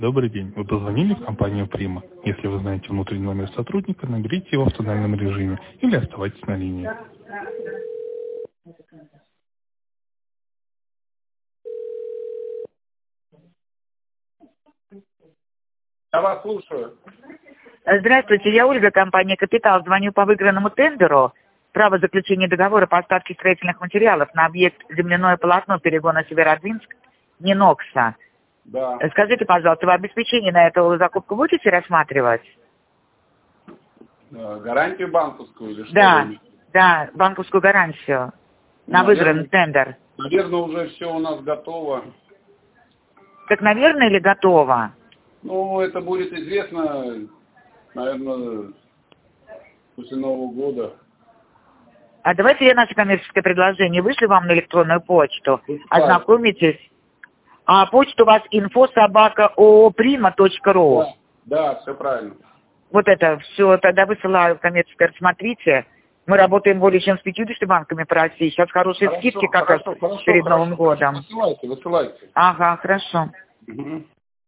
Добрый день. Вы позвонили в компанию «Прима». Если вы знаете внутренний номер сотрудника, наберите его в тональном режиме или оставайтесь на линии. Я вас слушаю. Здравствуйте, я Ольга, компания «Капитал». Звоню по выигранному тендеру. Право заключения договора поставки строительных материалов на объект земляное полотно перегона Северодвинск Нинокса. Да. Скажите, пожалуйста, вы обеспечение на эту закупку будете рассматривать? Гарантию банковскую или что? Да, да, банковскую гарантию на выигранный тендер. Наверное, уже все у нас готово. Так, наверное, или готово? Ну, это будет известно, наверное, после Нового года. А давайте я наше коммерческое предложение вышлю вам на электронную почту. Ознакомитесь. А почта у вас info@ooprima.ru. Да, все правильно. Вот это все, тогда высылаю коммерческое, рассмотрите. Мы работаем более чем с 50 банками по России. Сейчас хорошие скидки как раз перед Новым годом. Высылайте. Ага, хорошо. Угу.